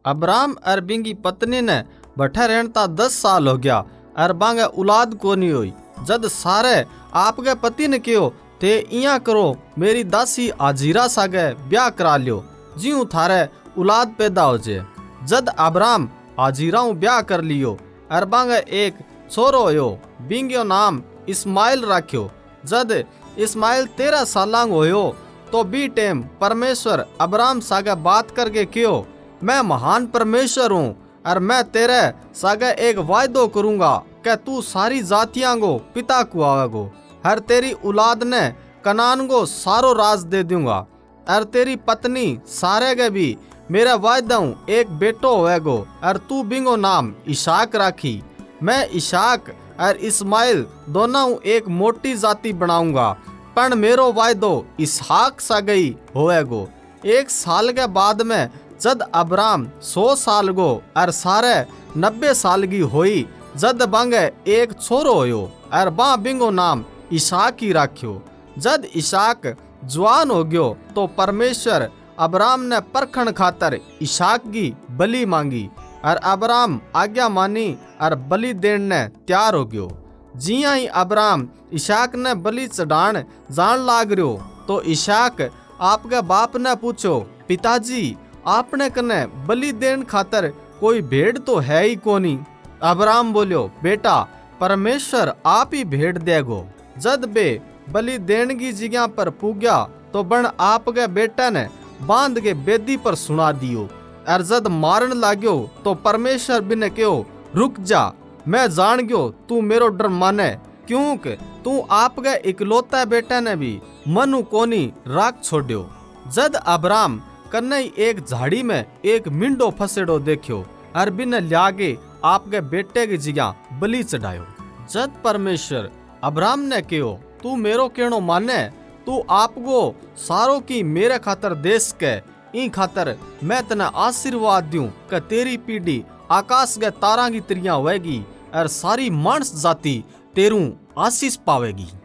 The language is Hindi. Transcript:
अब्राम और बिंगी पत्नी ने बैठे रहता 10 साल हो गया और बांगे औलाद को नहीं हुई। जद सारे आपके पति ने कहो ते इया करो मेरी दासी आजीरा सागे ब्याह करा लियो जीव थारे औलाद पैदा हो जे। जद अब्राम आजीराऊ ब्याह कर लियो और बांगे एक छोरो होयो बिंगियो नाम इस्माइल राख्यो। जद इस्माइल 13 सालांग होयो तो बी टेम परमेश्वर अब्राम सागे बात करके कहो मैं महान परमेश्वर हूँ और मैं तेरे सागे एक वायदो करूंगा कि तू सारी जातियां को पिता कुआवेगो हर तेरी औलाद ने कनान को सारो राज दे दूंगा और तेरी पत्नी सारे के भी मेरा वायदा एक बेटो होएगो और तू बिंगो नाम इशाक राखी। मैं इशाक और इस्माइल दोनों एक मोटी जाति बनाऊंगा पण मेरो वायदो इसहाक सा गई होएगो। 1 साल के बाद में जद अब्राम 100 साल गो और सारे 90 साल की होई जद बांगे एक छोरो होयो और बा बिंगो नाम इशाक ही राख्यो। जद इशाक जवान हो गयो तो परमेश्वर अब्राम ने परखण खातर इशाक की बलि मांगी और अब्राम आज्ञा मानी और बलि देने ने तैयार हो गयो। जिया ही अब्राम इशाक ने बलि चढ़ान जान लाग रयो तो इशाक आपके बाप ने पूछो पिताजी आपने कने बलि देन खातर कोई भेड़ तो है ही कोनी। अब्राम बोलियो बेटा परमेश्वर आप ही भेड़ देगो। जद बे बलि देन की जगह पर पुग्या तो बन आपके बेटा ने बांध के बेदी पर सुना दियो और जद मारन लाग्यो तो परमेश्वर बिने कहो रुक जा मैं जान गयो तू मेरो डर माने क्योंकि तू आपके इकलौता बेटा ने भी मनु कोनी राख छोड़ियो। जद अब्राम कन्ने एक झाड़ी में एक मिंडो फसेड़ो देखियो और बिन लागे आपके बेटे की जगह बलि चढ़ायो। जद परमेश्वर अब्राम ने कहो तू मेरो कहनो माने तू आपको सारो की मेरे खातर देश के ई खातर मैं तने आशीर्वाद दूं कि तेरी पीढ़ी आकाश के तारा की तरियां होएगी और सारी मानस जाति तेरू आशीष पावेगी।